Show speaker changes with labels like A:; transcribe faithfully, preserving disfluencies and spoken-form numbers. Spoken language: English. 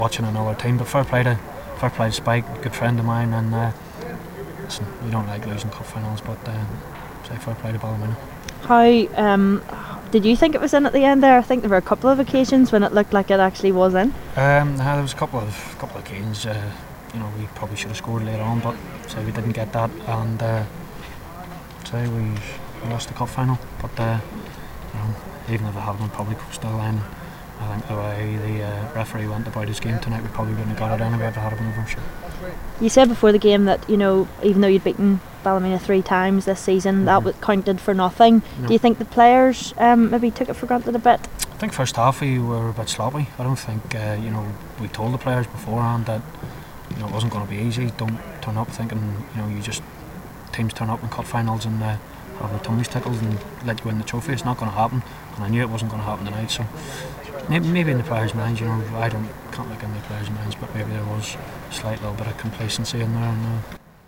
A: watching another team. But fair play to fair play to Spike, good friend of mine, and uh, listen, we don't like losing cup finals, but uh, say fair play to Ballymena.
B: How um, did you think it was in at the end there? I think there were a couple of occasions when it looked like it actually was in.
A: Um, yeah, there was a couple of couple of occasions. Uh, you know, we probably should have scored later on, but say we didn't get that, and uh, say we, we lost the cup final. But uh, you know, even if it hadn't, probably still line. I think the way the uh, referee went about his game tonight, we probably wouldn't have got it anyway if it had been over. Sure.
B: You said before the game that, you know, even though you'd beaten Ballymena three times this season, mm-hmm. that was counted for nothing. No. Do you think the players um, maybe took it for granted a bit?
A: I think first half we were a bit sloppy. I don't think uh, you know, we told the players beforehand that, you know, it wasn't going to be easy. Don't turn up thinking, you know, you just teams turn up in cup finals and uh, have their tummies tickled and let you win the trophy. It's not going to happen, and I knew it wasn't going to happen tonight. So maybe in the players' minds, you know, I don't can't look in the players' minds, but maybe there was a slight little bit of complacency in there. And, uh,